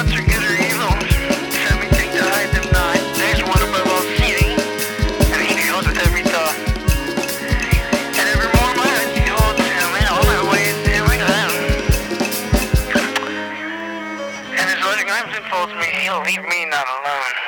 thoughts are good or evil. Set me think to hide them not. There's one above all seeing, and he goes with every thought. And evermore my eyes behold him, and all my ways doing them. And his loving arms enfolds me, he'll leave me not alone.